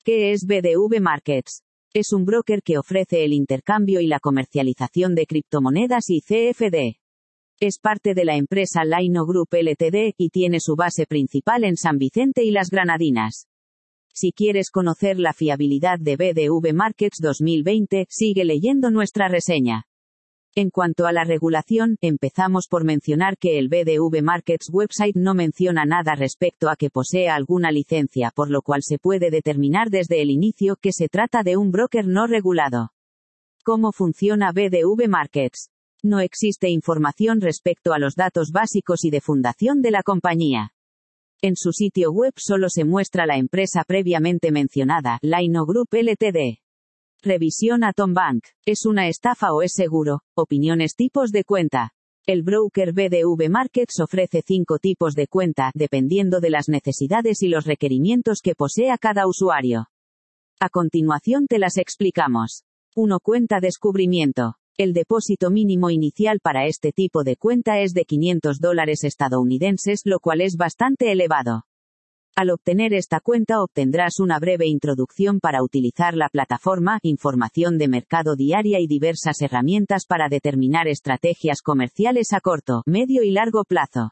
¿Qué es BDV Markets? Es un broker que ofrece el intercambio y la comercialización de criptomonedas y CFD. Es parte de la empresa Laino Group Ltd. Y tiene su base principal en San Vicente y las Granadinas. Si quieres conocer la fiabilidad de BDV Markets 2020, sigue leyendo nuestra reseña. En cuanto a la regulación, empezamos por mencionar que el BDV Markets website no menciona nada respecto a que posea alguna licencia, por lo cual se puede determinar desde el inicio que se trata de un broker no regulado. ¿Cómo funciona BDV Markets? No existe información respecto a los datos básicos y de fundación de la compañía. En su sitio web solo se muestra la empresa previamente mencionada, Laino Group Ltd. Revisión Atom Bank. ¿Es una estafa o es seguro? Opiniones. Tipos de cuenta. El broker BDV Markets ofrece 5 tipos de cuenta, dependiendo de las necesidades y los requerimientos que posea cada usuario. A continuación te las explicamos. 1. Cuenta descubrimiento. El depósito mínimo inicial para este tipo de cuenta es de $500 estadounidenses, lo cual es bastante elevado. Al obtener esta cuenta obtendrás una breve introducción para utilizar la plataforma, información de mercado diaria y diversas herramientas para determinar estrategias comerciales a corto, medio y largo plazo.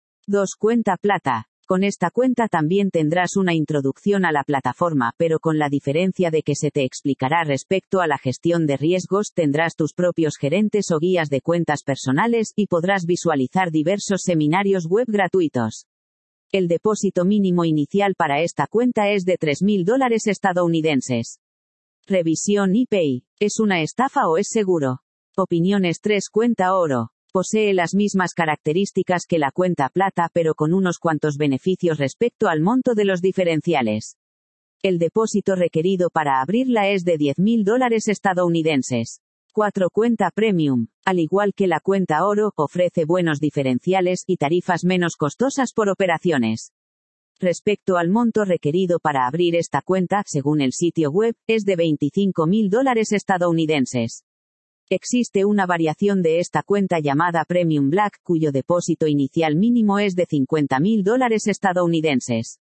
2. Cuenta plata. Con esta cuenta también tendrás una introducción a la plataforma, pero con la diferencia de que se te explicará respecto a la gestión de riesgos, tendrás tus propios gerentes o guías de cuentas personales, y podrás visualizar diversos seminarios web gratuitos. El depósito mínimo inicial para esta cuenta es de $3,000 estadounidenses. Revisión IPI. ¿Es una estafa o es seguro? Opiniones. 3. Cuenta oro. Posee las mismas características que la cuenta plata, pero con unos cuantos beneficios respecto al monto de los diferenciales. El depósito requerido para abrirla es de $10,000 estadounidenses. 4. Cuenta premium. Al igual que la cuenta oro, ofrece buenos diferenciales y tarifas menos costosas por operaciones. Respecto al monto requerido para abrir esta cuenta, según el sitio web, es de $25,000 estadounidenses. Existe una variación de esta cuenta llamada Premium Black, cuyo depósito inicial mínimo es de $50,000 estadounidenses.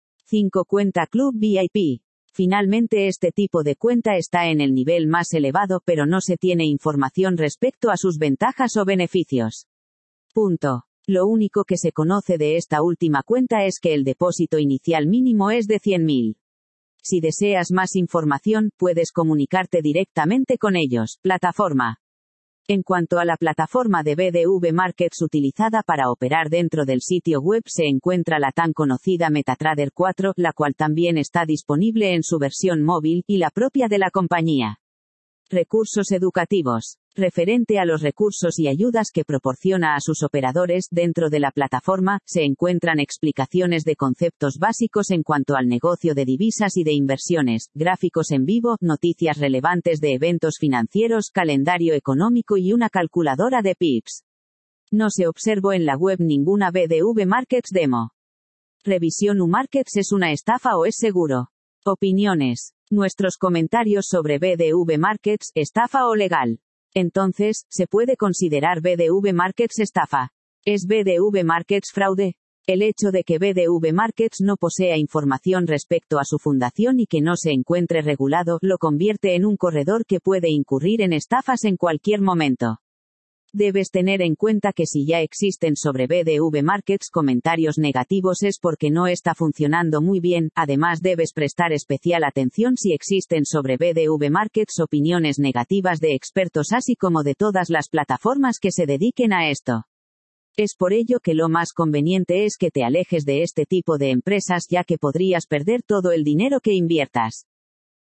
5. Cuenta Club VIP. Finalmente, este tipo de cuenta está en el nivel más elevado, pero no se tiene información respecto a sus ventajas o beneficios. Punto. Lo único que se conoce de esta última cuenta es que el depósito inicial mínimo es de $100,000. Si deseas más información, puedes comunicarte directamente con ellos. Plataforma. En cuanto a la plataforma de BDV Markets utilizada para operar dentro del sitio web se encuentra la tan conocida MetaTrader 4, la cual también está disponible en su versión móvil, y la propia de la compañía. Recursos educativos. Referente a los recursos y ayudas que proporciona a sus operadores, dentro de la plataforma, se encuentran explicaciones de conceptos básicos en cuanto al negocio de divisas y de inversiones, gráficos en vivo, noticias relevantes de eventos financieros, calendario económico y una calculadora de pips. No se observó en la web ninguna BDV Markets demo. Revisión U-Markets. ¿Es una estafa o es seguro? Opiniones. Nuestros comentarios sobre BDV Markets, estafa o legal. Entonces, ¿se puede considerar BDV Markets estafa? ¿Es BDV Markets fraude? El hecho de que BDV Markets no posea información respecto a su fundación y que no se encuentre regulado, lo convierte en un corredor que puede incurrir en estafas en cualquier momento. Debes tener en cuenta que si ya existen sobre BDV Markets comentarios negativos es porque no está funcionando muy bien. Además, debes prestar especial atención si existen sobre BDV Markets opiniones negativas de expertos, así como de todas las plataformas que se dediquen a esto. Es por ello que lo más conveniente es que te alejes de este tipo de empresas, ya que podrías perder todo el dinero que inviertas.